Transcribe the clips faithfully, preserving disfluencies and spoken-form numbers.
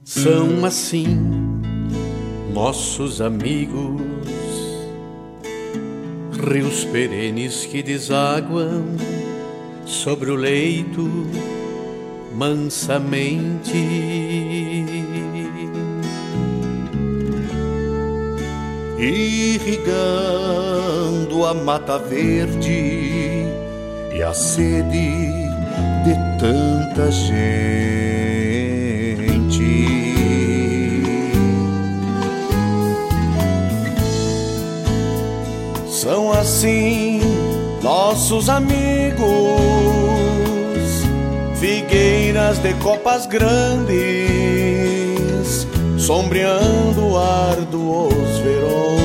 São assim nossos amigos, rios perenes que desaguam sobre o leito mansamente. Irrigando a mata verde e a sede de tanta gente. São assim nossos amigos, figueiras de copas grandes, sombreando o ar dos verões.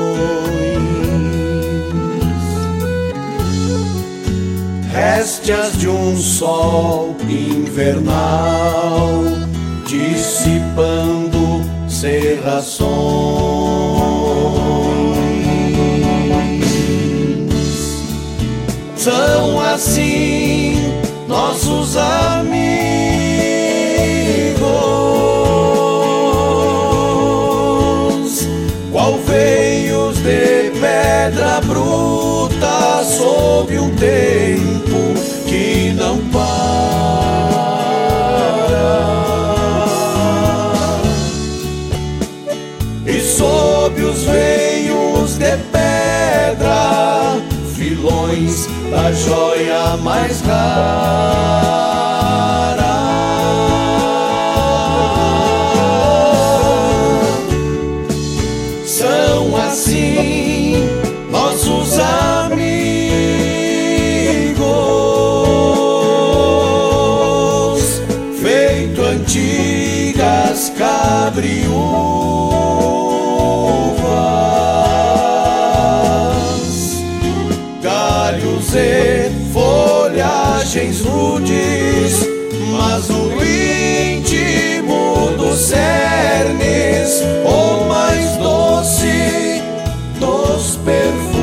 Réstias de um sol invernal, dissipando cerrações. São assim nossos amigos, qual veios de pedra bruta sob um tempo que não para. E sob os veios de pedra, filões da joia mais rara. São assim nossos amigos, feito antigas cabriúvas, galhos e folhagens rudes, mas no íntimo dos cernes o mais doce dos perfumes.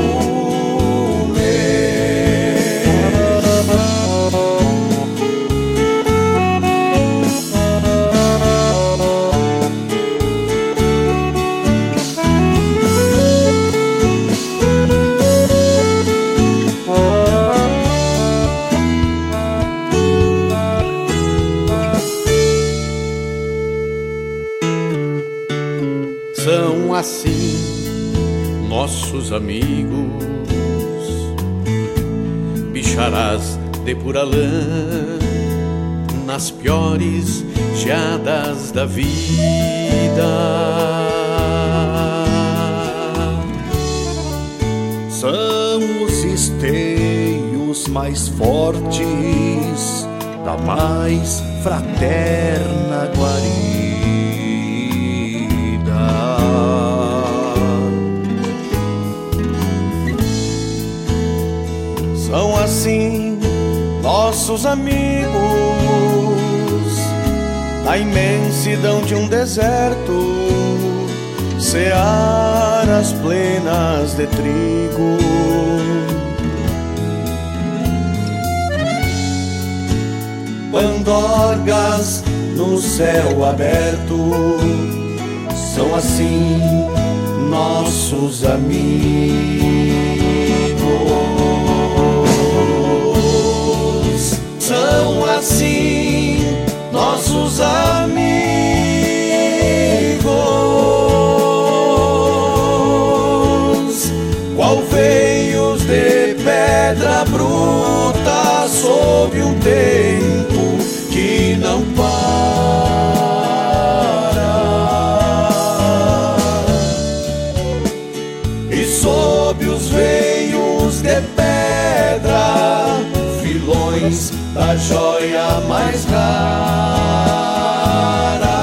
São assim nossos amigos, bicharás de pura lã nas piores geadas da vida. São os esteios mais fortes da mais fraterna guarida. São assim nossos amigos, na imensidão de um deserto, searas plenas de trigo. Pandorgas no céu aberto, são assim nossos amigos. São assim nossos amigos, qual veios de pedra bruta sob um tempo que não para. E sob os veios de pedra, filões da joia mais rara.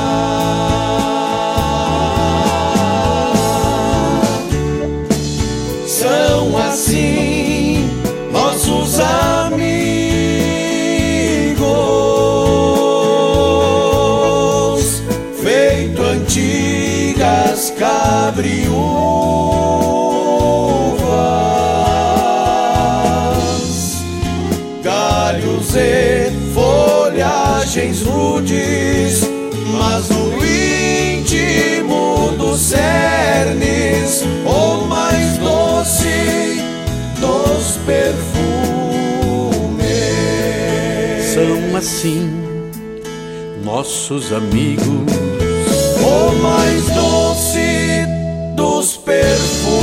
São assim nossos amigos, feito antigas cabriúvas, galhos e folhagens rudes, mas no doces, o mais doce dos perfumes. São assim nossos amigos, o mais doce dos perfumes.